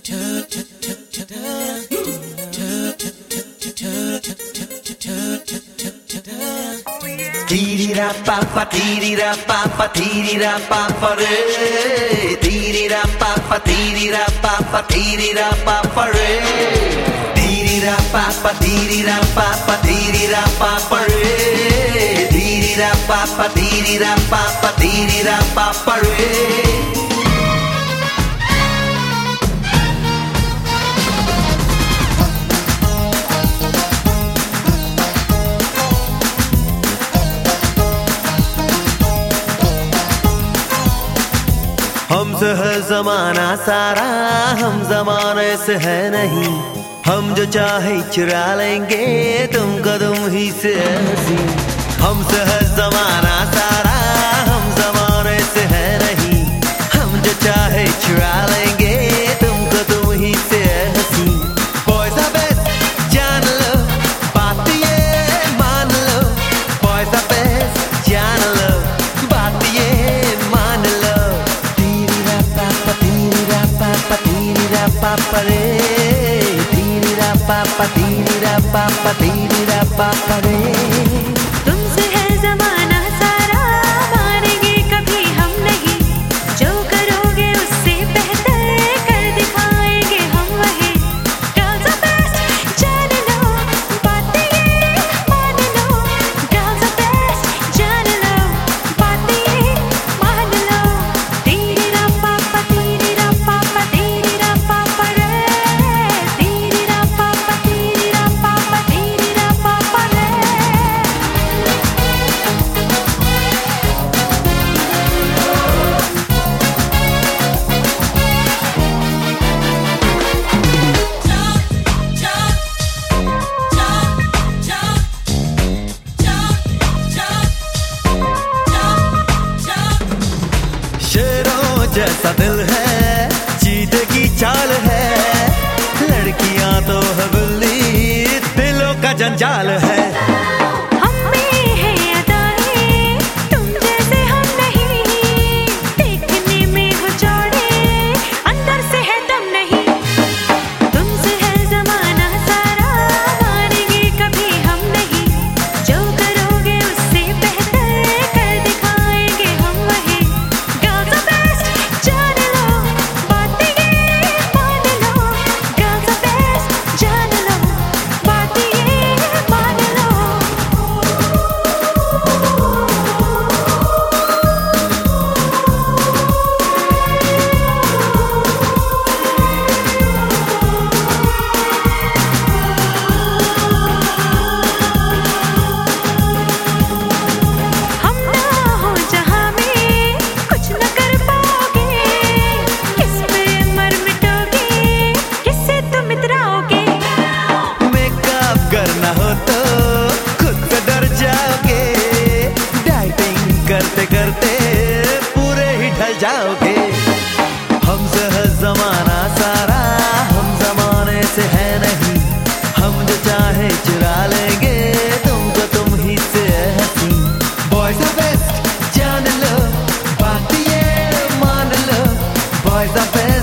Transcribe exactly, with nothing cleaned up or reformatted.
Tiri-ra pa pa tiri-ra pa pa tiri-ra pa pa re. Tiri-ra pa pa tiri-ra pa pa tiri-ra pa pa re. Tiri-ra pa pa tiri-ra pa pa tiri-ra pa pa re. Tiri-ra pa pa tiri-ra pa pa tiri-ra pa pa re. हमसे है जमाना सारा, हम जमाने से है नहीं। हम जो चाहे चुरा लेंगे तुमको तुम ही से हंसी। हमसे है जमाना सारा, हम जमाने से है नहीं। हम जो चाहे चुरा लेंगे तुमको तुम ही से हंसी। Boys are best, जान लो बात ये मान लो। Boys are best, जान लो बात ये मान लो। Pa re, tiri-ra pa pa tiri-ra pa pa tiri-ra pa pa re. तुमसे है ज़माना सारा, मानेंगे कभी हम नहीं। जो करोगे उससे बेहतर कर दिखाएंगे हम वही। Girls are best, जान लो बात ये मान लो। Girls are best, जान लो बात ये मान लो। Tiri-ra pa pa tiri-ra pa pa tiri-ra pa pa re. Tiri-ra pa pa tiri-ra pa pa tiri-ra pa pa re. शेरों जैसा दिल है, चीते की चाल है। लड़कियां तो है बिल्ली, दिलों का जंजाल है। हम में है अदाएं, तुम जैसे हम नहीं। देखने में हो चौड़े, अंदर से है दम नहीं। तुमसे है ज़माना सारा, मानेंगे कभी हम नहीं। जो करोगे उससे बेहतर कर दिखाएंगे हम वही। Girls are best, जान लो बात ये मान लो। Girls are best, जान लो बात ये मान लो। हम ना हो जहाँ में कुछ न कर पाओगे। किस पे मर मिटोगे, किससे तुम इतराओगे। मेकअप करना हो तो खुद से डर जाओगे। डाइटिंग करते करते पूरे ही ढल जाओगे। हमसे है जमाना सारा, हम जमाने से है नहीं। हम जो चाहे चुरा लेंगे तुमको तुम ही से हंसी। Boys are best, जान लो बात ये मान लो। Boys are best,